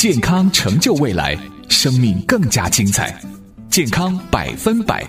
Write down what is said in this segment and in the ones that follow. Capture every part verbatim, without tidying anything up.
健康成就未来，生命更加精彩。健康百分百。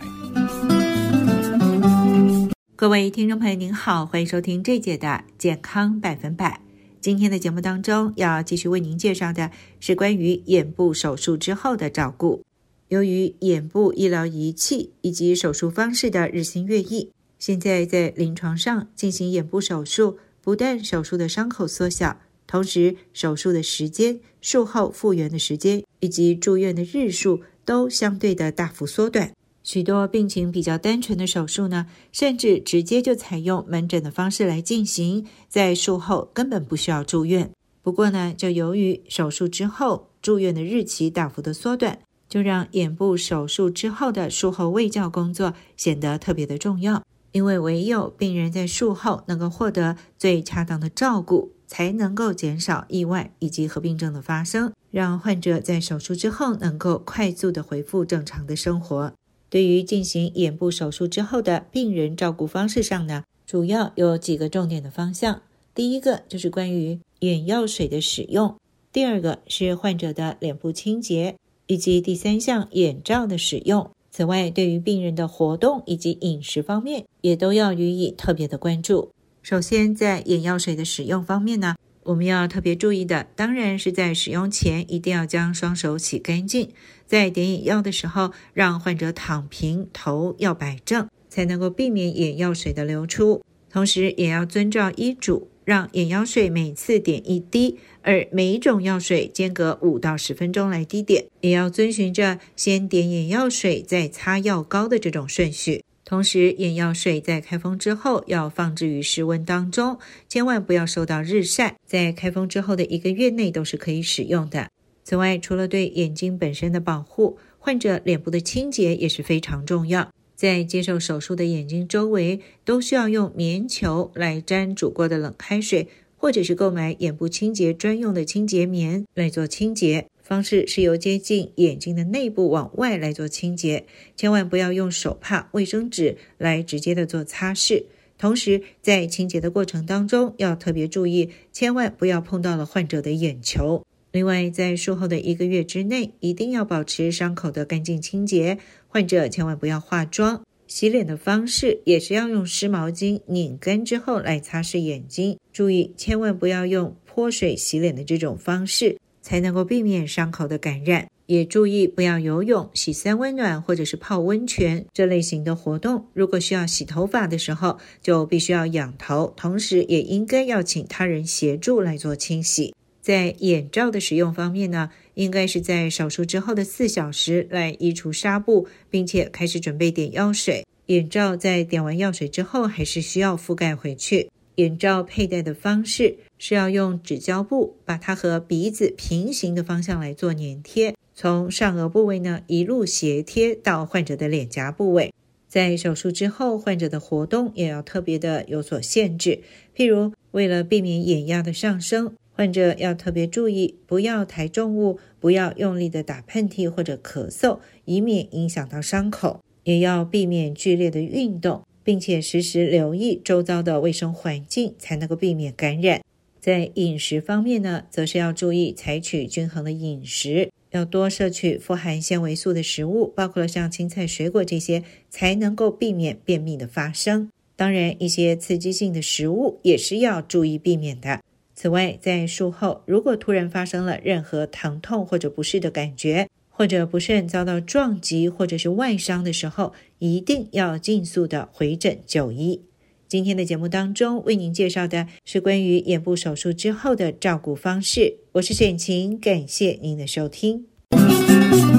各位听众朋友您好，欢迎收听这节的健康百分百。今天的节目当中要继续为您介绍的是关于眼部手术之后的照顾。由于眼部医疗仪器以及手术方式的日新月异，现在在临床上进行眼部手术，不但手术的伤口缩小，同时手术的时间、术后复原的时间以及住院的日数都相对的大幅缩短。许多病情比较单纯的手术呢，甚至直接就采用门诊的方式来进行，在术后根本不需要住院。不过呢，就由于手术之后住院的日期大幅的缩短，就让眼部手术之后的术后卫教工作显得特别的重要。因为唯有病人在术后能够获得最恰当的照顾，才能够减少意外以及合并症的发生，让患者在手术之后能够快速的恢复正常的生活。对于进行眼部手术之后的病人照顾方式上呢，主要有几个重点的方向。第一个就是关于眼药水的使用，第二个是患者的脸部清洁，以及第三项眼罩的使用。此外，对于病人的活动以及饮食方面，也都要予以特别的关注。首先，在眼药水的使用方面呢，我们要特别注意的，当然是在使用前一定要将双手洗干净。在点眼药的时候，让患者躺平，头要摆正，才能够避免眼药水的流出。同时也要遵照医嘱，让眼药水每次点一滴，而每一种药水间隔五到十分钟来滴点，也要遵循着先点眼药水再擦药膏的这种顺序。同时，眼药水在开封之后要放置于室温当中，千万不要受到日晒，在开封之后的一个月内都是可以使用的。此外，除了对眼睛本身的保护，患者脸部的清洁也是非常重要。在接受手术的眼睛周围，都需要用棉球来沾煮过的冷开水，或者是购买眼部清洁专用的清洁棉来做清洁。方式是由接近眼睛的内部往外来做清洁，千万不要用手帕、卫生纸来直接的做擦拭。同时，在清洁的过程当中，要特别注意，千万不要碰到了患者的眼球。另外，在术后的一个月之内，一定要保持伤口的干净清洁，患者千万不要化妆。洗脸的方式也是要用湿毛巾拧干之后来擦拭眼睛，注意千万不要用泼水洗脸的这种方式，才能够避免伤口的感染。也注意不要游泳、洗三温暖或者是泡温泉这类型的活动。如果需要洗头发的时候，就必须要仰头，同时也应该要请他人协助来做清洗。在眼罩的使用方面呢，应该是在手术之后的四小时来移除纱布，并且开始准备点药水。眼罩在点完药水之后还是需要覆盖回去。眼罩佩戴的方式是要用纸胶布把它和鼻子平行的方向来做粘贴，从上颚部位呢一路斜贴到患者的脸颊部位。在手术之后，患者的活动也要特别的有所限制，譬如为了避免眼压的上升，患者要特别注意不要抬重物，不要用力的打喷嚏或者咳嗽，以免影响到伤口。也要避免剧烈的运动，并且时时留意周遭的卫生环境，才能够避免感染。在饮食方面呢，则是要注意采取均衡的饮食，要多摄取富含纤维素的食物，包括了像青菜、水果这些，才能够避免便秘的发生。当然，一些刺激性的食物也是要注意避免的。此外，在术后如果突然发生了任何疼痛或者不适的感觉，或者不慎遭到撞击或者是外伤的时候，一定要尽速的回诊就医。今天的节目当中为您介绍的是关于眼部手术之后的照顾方式。我是沈晴，感谢您的收听。